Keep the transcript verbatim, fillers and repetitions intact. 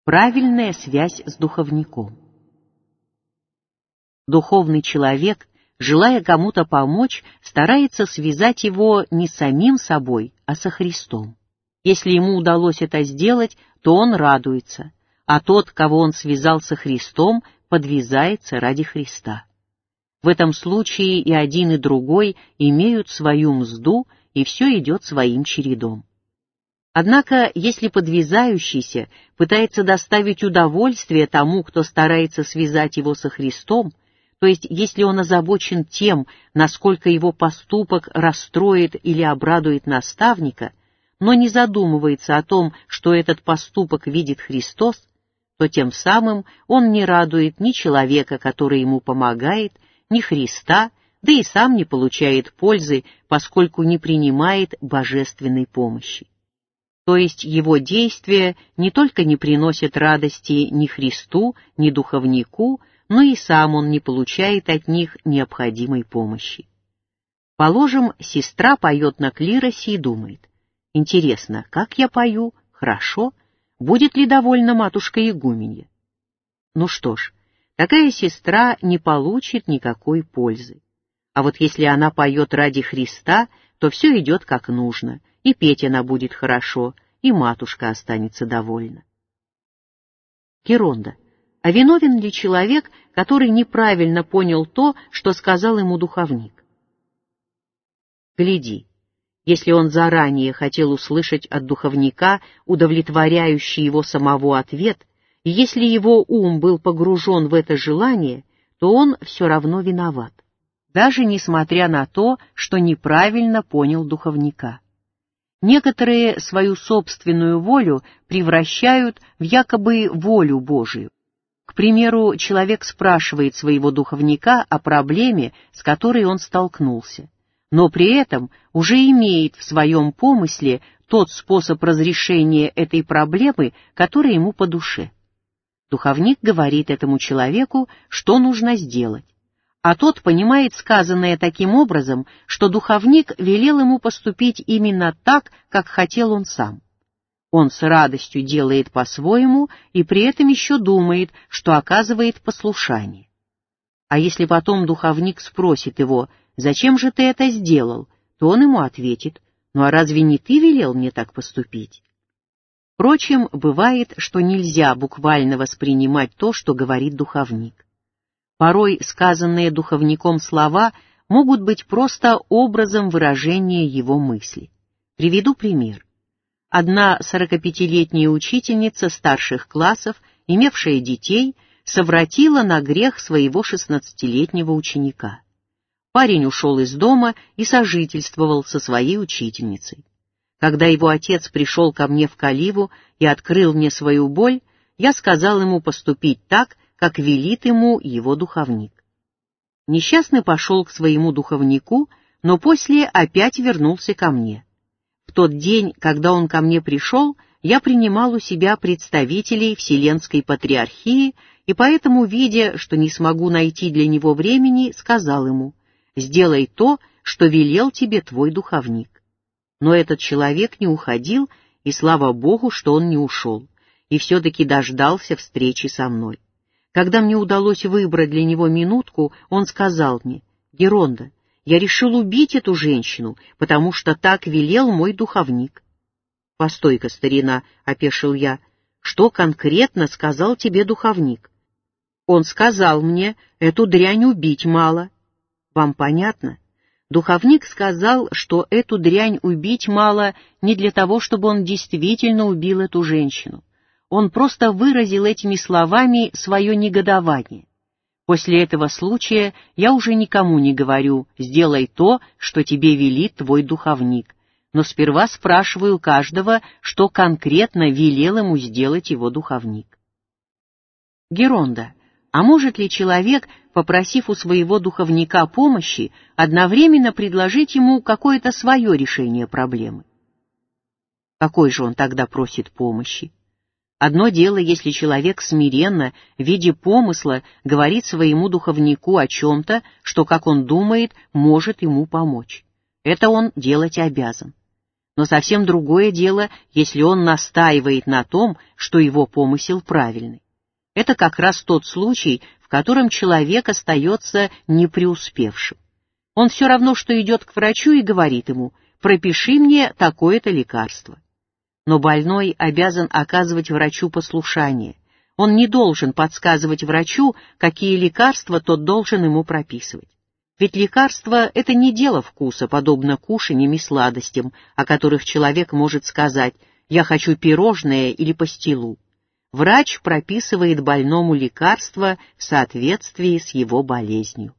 Правильная связь с духовником. Духовный человек, желая кому-то помочь, старается связать его не с самим собой, а со Христом. Если ему удалось это сделать, то он радуется, а тот, кого он связал со Христом, подвязается ради Христа. В этом случае и один, и другой имеют свою мзду, и все идет своим чередом. Однако, если подвязающийся пытается доставить удовольствие тому, кто старается связать его со Христом, то есть если он озабочен тем, насколько его поступок расстроит или обрадует наставника, но не задумывается о том, что этот поступок видит Христос, то тем самым он не радует ни человека, который ему помогает, ни Христа, да и сам не получает пользы, поскольку не принимает божественной помощи. То есть его действия не только не приносят радости ни Христу, ни духовнику, но и сам он не получает от них необходимой помощи. Положим, сестра поет на клиросе и думает: «Интересно, как я пою? Хорошо. Будет ли довольна матушка игуменья?» Ну что ж, такая сестра не получит никакой пользы. А вот если она поет ради Христа, то все идет как нужно, и петь она будет хорошо, и матушка останется довольна. Геронда. А виновен ли человек, который неправильно понял то, что сказал ему духовник? Гляди, если он заранее хотел услышать от духовника удовлетворяющий его самого ответ, и если его ум был погружен в это желание, то он все равно виноват, даже несмотря на то, что неправильно понял духовника. Некоторые свою собственную волю превращают в якобы волю Божию. К примеру, человек спрашивает своего духовника о проблеме, с которой он столкнулся, но при этом уже имеет в своем помысле тот способ разрешения этой проблемы, который ему по душе. Духовник говорит этому человеку, что нужно сделать, а тот понимает сказанное таким образом, что духовник велел ему поступить именно так, как хотел он сам. Он с радостью делает по-своему и при этом еще думает, что оказывает послушание. А если потом духовник спросит его: «Зачем же ты это сделал?», то он ему ответит: «Ну а разве не ты велел мне так поступить?» Впрочем, бывает, что нельзя буквально воспринимать то, что говорит духовник. Порой сказанные духовником слова могут быть просто образом выражения его мысли. Приведу пример. Одна сорокапятилетняя учительница старших классов, имевшая детей, совратила на грех своего шестнадцатилетнего ученика. Парень ушел из дома и сожительствовал со своей учительницей. Когда его отец пришел ко мне в Каливу и открыл мне свою боль, я сказал ему поступить так, как велит ему его духовник. Несчастный пошел к своему духовнику, но после опять вернулся ко мне. В тот день, когда он ко мне пришел, я принимал у себя представителей Вселенской Патриархии, и поэтому, видя, что не смогу найти для него времени, сказал ему: «Сделай то, что велел тебе твой духовник». Но этот человек не уходил, и слава Богу, что он не ушел, и все-таки дождался встречи со мной. Когда мне удалось выбрать для него минутку, он сказал мне: «Геронда, я решил убить эту женщину, потому что так велел мой духовник». «Постой-ка, старина», — опешил я, — «что конкретно сказал тебе духовник?» «Он сказал мне, эту дрянь убить мало». «Вам понятно?» Духовник сказал, что эту дрянь убить мало не для того, чтобы он действительно убил эту женщину. Он просто выразил этими словами свое негодование. После этого случая я уже никому не говорю: «Сделай то, что тебе велит твой духовник», но сперва спрашиваю каждого, что конкретно велел ему сделать его духовник. Геронда. А может ли человек, попросив у своего духовника помощи, одновременно предложить ему какое-то свое решение проблемы? Какой же он тогда просит помощи? Одно дело, если человек смиренно, в виде помысла, говорит своему духовнику о чем-то, что, как он думает, может ему помочь. Это он делать обязан. Но совсем другое дело, если он настаивает на том, что его помысел правильный. Это как раз тот случай, в котором человек остается непреуспевшим. Он все равно, что идет к врачу и говорит ему: «Пропиши мне такое-то лекарство». Но больной обязан оказывать врачу послушание. Он не должен подсказывать врачу, какие лекарства тот должен ему прописывать. Ведь лекарство — это не дело вкуса, подобно кушаньям и сладостям, о которых человек может сказать: «Я хочу пирожное или пастилу». Врач прописывает больному лекарство в соответствии с его болезнью.